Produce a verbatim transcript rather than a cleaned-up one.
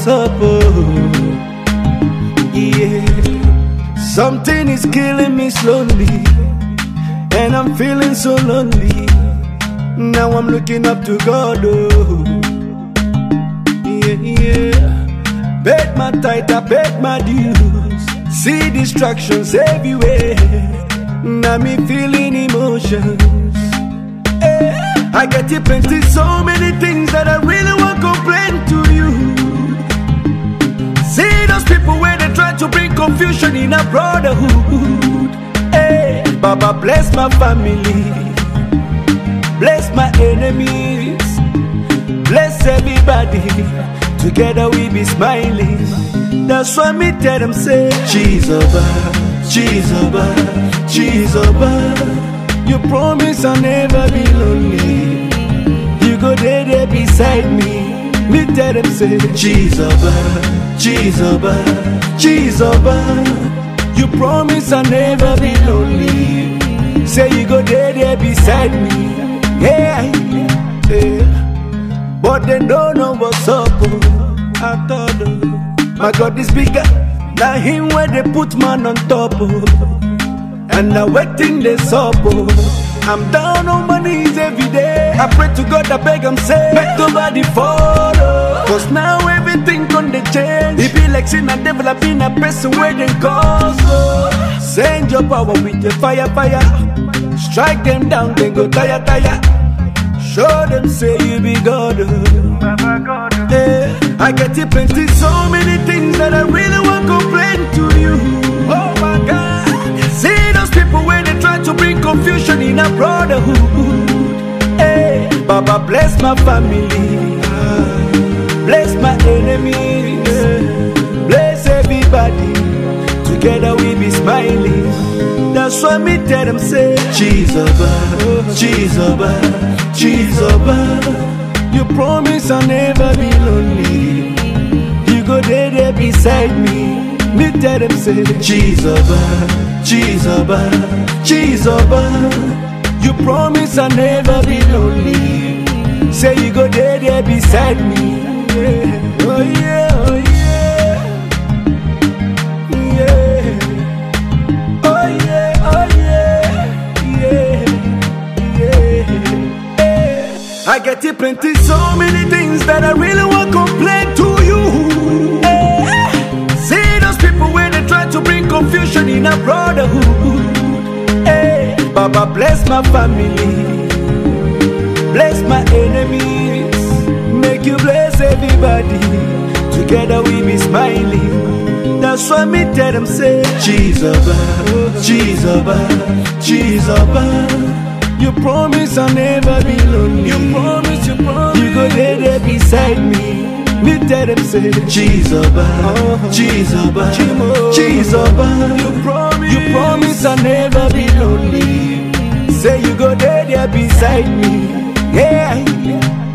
up, oh, yeah. Something is killing me slowly, and I'm feeling so lonely. Now I'm looking up to God, oh, yeah, yeah. Paid my tithe, I paid my dues. See distractions everywhere. Now me feeling emotions. Eh, I get it plenty, so many things that I really want to complain to you. See those people where they try to bring confusion in a brotherhood. Eh, Baba bless my family, bless my enemies, bless everybody. Together we be smiling. That's why me tell them say, Chizoba, Chizoba, Chizoba. You promise I'll never be lonely. You go there, there beside me. Me tell them say, Chizoba, Chizoba, Chizoba. You promise I'll never be lonely. Say you go there, there beside me. Yeah, yeah. But they don't know what's up. Oh. I thought, oh. My God is bigger than him where they put man on top, oh. And now waiting this up, oh. I'm down on my knees every day. I pray to God, I beg him, say, make nobody follow. Cause now everything gonna change. It be like sin and devil, I been a person where they cause, oh. Send your power with your fire, fire. Strike them down, then go tire, tire. Show them say you be God, oh. Yeah. I get it plenty, so many things that I really want to complain to you. Oh my God. See those people where they try to bring confusion in a brotherhood. Hey, Baba bless my family, bless my enemies, bless everybody. Together we be smiling. That's why me tell them say, Chizoba, Chizoba, Chizoba. You promise I'll never be lonely. You go there, there beside me. Me tell them say, Chizoba, Chizoba, Chizoba. You promise I'll never be lonely. Say you go there, there beside me. Yeah. Oh yeah, oh yeah, yeah. Oh yeah, oh yeah, yeah, yeah. I get it plenty, so many things that I really want to complain to you. Eh. See those people where they try to bring confusion in a brotherhood. Eh. Baba bless my family, bless my enemies, make you bless everybody. Together we be smiling. That's why me tell them say, Chizoba, Chizoba, Chizoba. You promise I'll never be lonely. You promise, you promise. You go there, there beside me. Me tell them say, Chizoba, Chizoba, Chizoba. You promise, you promise I'll never be lonely. Say you go there, there beside me. Yeah.